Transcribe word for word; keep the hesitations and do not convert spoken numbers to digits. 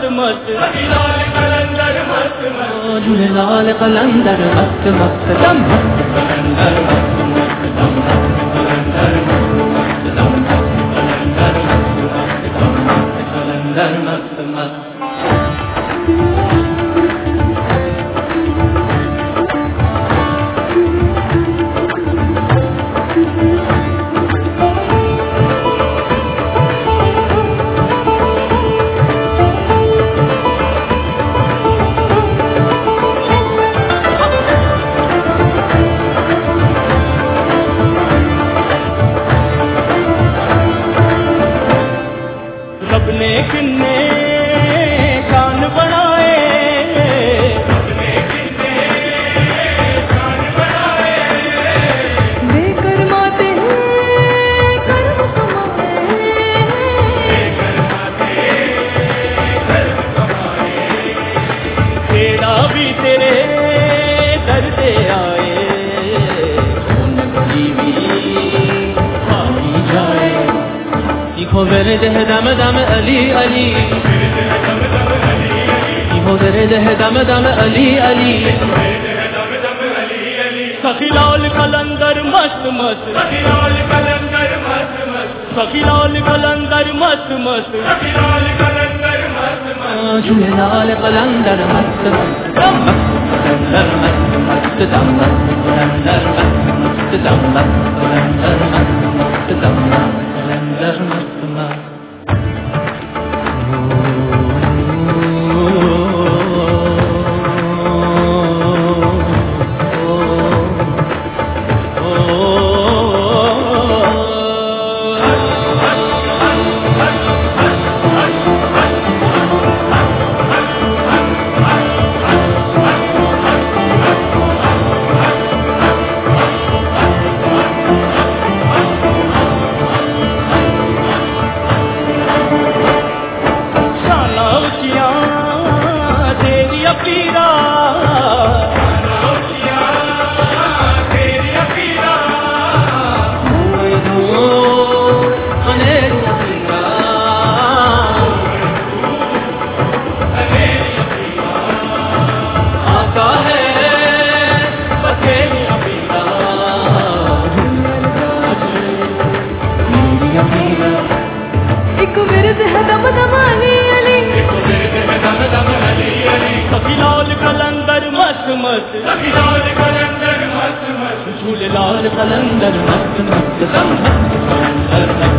मस्त झूलेलाल कलंदर मस्त मस्त झूलेलाल कलंदर मस्त मस्त दम कलंदर मस्त मस्त दम कलंदर मस्त दम कलंदर मस्त मस्त कलंदर मस्त मस्त अपने किन्ने कान बनाए अपने किन्ने कान बनाए बेकर माते कर्म कमाए बेकर माते कर्म कमाए तेरा भी तेरे दर से आए जीवी भागी जाए इको मेरे देह दम दम अली अली इको मेरे देह दम दम अली अली सखीलाल कलंदर मस्त मस्त सखीलाल कलंदर मस्त मस्त सखीलाल कलंदर मस्त मस्त सखीलाल कलंदर मस्त मस्त झूलेलाल कलंदर मस्त मस्त दम कलंदर मस्त मस्त दम कलंदर मस्त मस्त दम कलंदर मस्त मस्त दम कलंदर मस्त मस्त सखीलाल कलंदर मस्त मस्त सखीलाल कलंदर मस्त मस्त झूलेलाल कलंदर मस्त मस्त दम कलंदर